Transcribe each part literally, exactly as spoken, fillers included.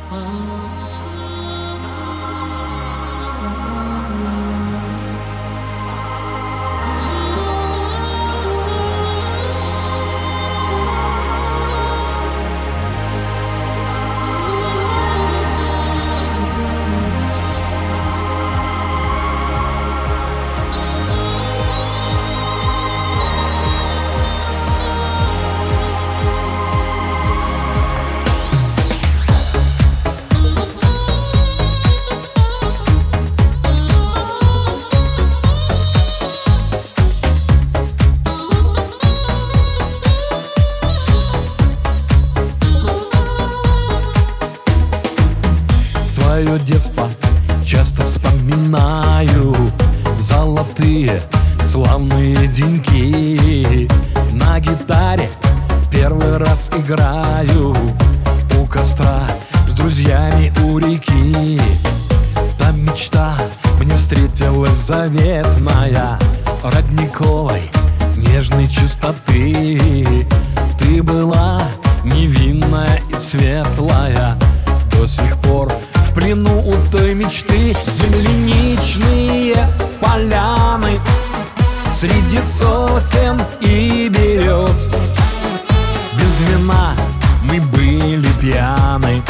Свое детство часто вспоминаю, золотые славные деньки. На гитаре первый раз играю у костра с друзьями у реки. Там мечта мне встретилась заветная, родниковой нежной чистоты. Ты была невинная и светлая, до сих пор в плену у той мечты. Земляничные поляны среди сосен и берез, без вина мы были пьяны.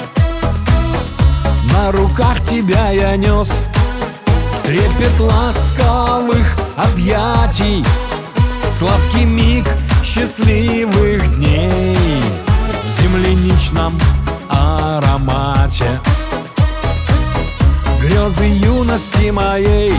На руках тебя я нес, трепет ласковых объятий, сладкий миг счастливых дней в земляничном аромате. Грезы юности моей,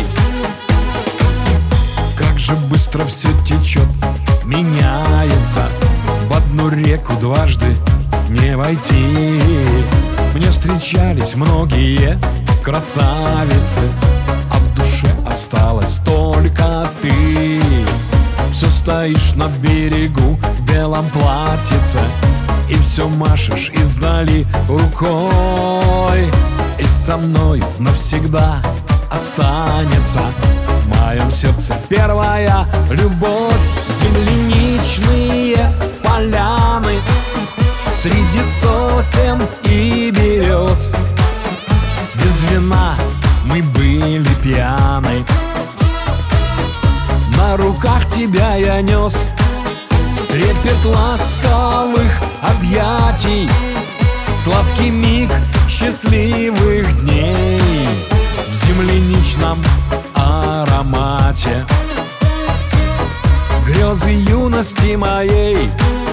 как же быстро все течет, меняется, в одну реку дважды не войти. Мне встречались многие красавицы, а в душе осталась только ты. Все стоишь на берегу в белом платьице и все машешь издали рукой. И со мною навсегда останется в моем сердце первая любовь. Земляничные поляны среди сосен и берез, без вина мы были пьяны. На руках тебя я нес, трепет ласковых объятий, сладкий миг счастливых дней в земляничном аромате. Грезы юности моей,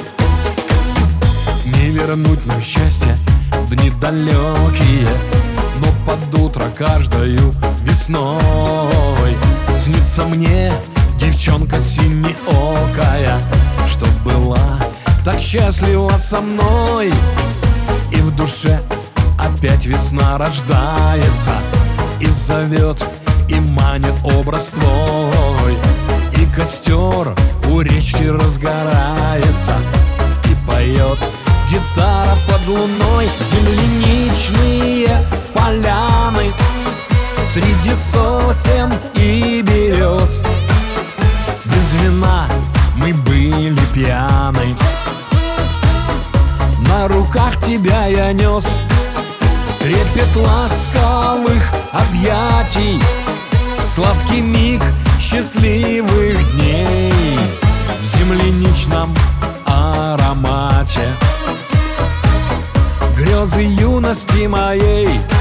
не вернуть нам счастье в дни далекие, но под утро каждою весной снится мне девчонка синеокая, что была так счастлива со мной. И в душе опять весна рождается, и зовет, и манит образ твой. И костер у речки разгорается, и поет гитара под луной. Земляничные поляны среди сосен и берез, без вина мы были пьяны. На руках тебя я нес, трепет ласковых объятий, сладкий миг счастливых дней в земляничном аромате. Грезы юности моей,